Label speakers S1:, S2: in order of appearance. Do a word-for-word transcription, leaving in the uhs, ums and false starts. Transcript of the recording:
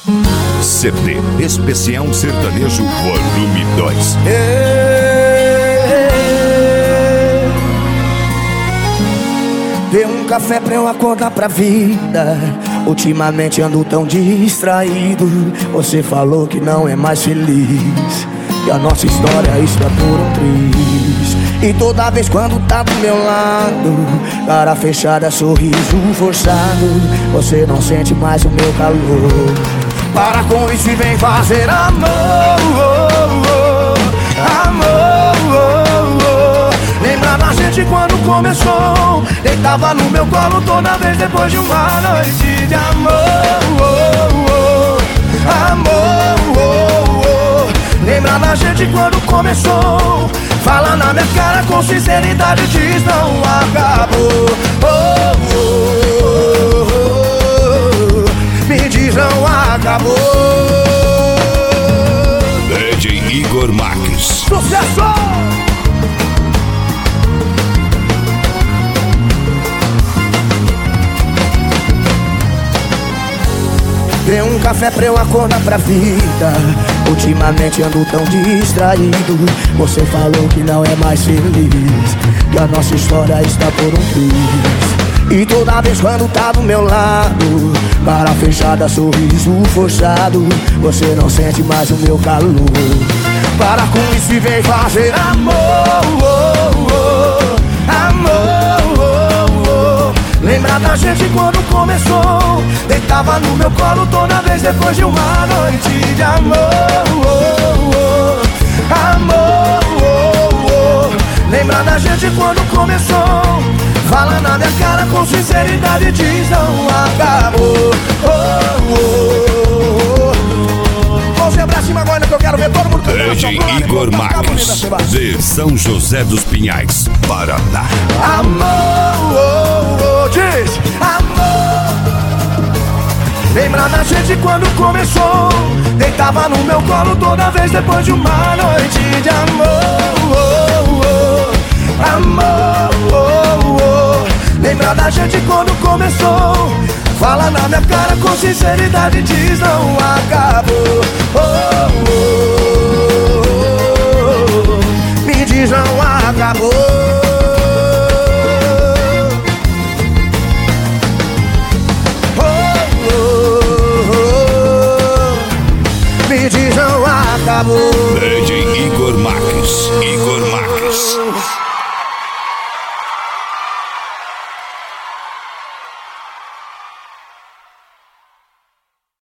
S1: C D Especial Sertanejo Volume dois.
S2: Dê um café pra eu acordar pra vida. Ultimamente ando tão distraído. Você falou que não é mais feliz, que a nossa história está por um triz. E toda vez quando tá do meu lado, cara fechada, sorriso forçado, você não sente mais o meu calor. Para com isso e vem fazer amor, amor. Lembra da gente quando começou? Deitava no meu colo toda vez depois de uma noite de amor, amor. Lembra da gente quando começou? Fala na minha cara com sinceridade, diz não acabou. Oh, oh, oh, oh. Me diz não acabou.
S1: D J Igor Marques.
S2: Sucesso! Dê um café pra eu acordar pra vida. Ultimamente ando tão distraído. Você falou que não é mais feliz, que a nossa história está por um triz. E toda vez quando tá do meu lado, cara fechada, sorriso forçado, você não sente mais o meu calor. Para com isso e vem fazer amor, amor. Lembra da gente quando começou? Deitava no meu colo toda vez depois de uma noite de amor, amor. Lembra da gente quando começou? Fala na minha cara com sinceridade, diz não acabou. Oh, oh, oh. Mãozinha pra cima agora que eu quero ver todo mundo cantando.
S1: D J Igor Marques, de São José dos Pinhais, Paraná.
S2: Amor, oh, oh, diz amor. Lembra da gente quando começou? Deitava no meu colo toda vez depois de uma noite de amor, amor. Lembra da gente quando começou? Fala na minha cara com sinceridade, diz não acabou. Oh, oh, oh. Me diz não acabou. Oh, oh, oh. Me diz não acabou.
S1: D J Igor Marques, Igor Marques.